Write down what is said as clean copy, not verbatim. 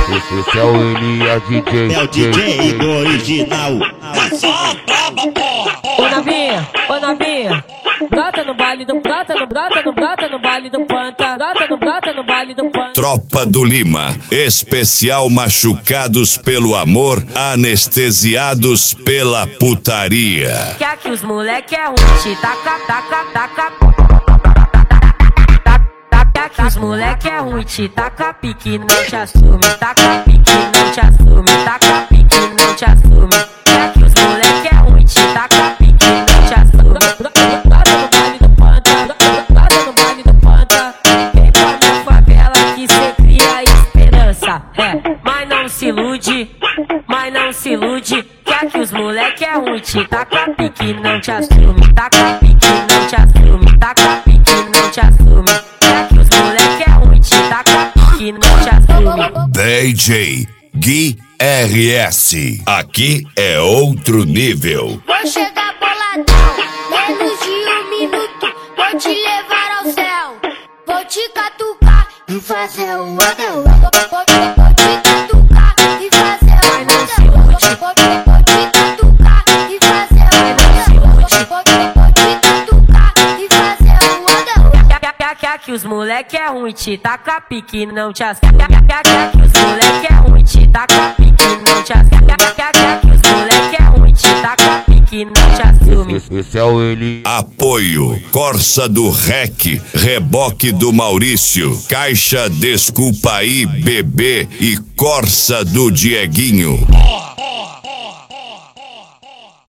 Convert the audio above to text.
Esse é o Elias DJ. É o DJ do original. Ô Nabinha, brota no baile do brota no baile do Panta, brota no baile do Panta. Tropa do Lima, especial machucados pelo amor, anestesiados pela putaria. Que aqui os moleque é ruim, te taca. Que os moleque é ruim, te taca pique, não te assume. Taca pique, não te assume. Taca pique, não te assume. Que os moleque é ruim, te taca pique, não te assume. Brota no baile do Panta, brota no baile do Panta. Vem pra minha favela que cê cria esperança. Mas não se ilude. Que aqui os moleque é ruim, te taca pique, não te assume. Taca pique, não te assume. Taca pique, não te assume. DJ Gui RS, aqui é outro nível. Vou chegar boladão, menos de 1 minuto. Vou te levar ao céu, vou te catucar e fazer um anel. Vou te catucar e fazer um anel. Vou te catucar e fazer um anel. Vou te catucar e fazer um anel. Que os moleque é ruim, te taca pique, não te assume. Que os moleque é ruim, te taca pique, não te assume. Que os moleque é ruim, te taca pique, não te assume. Esse é o Elias. Apoio Corsa do Rec, Reboque do Maurício, Caixa Desculpa aí Bebê e Corsa do Dieguinho.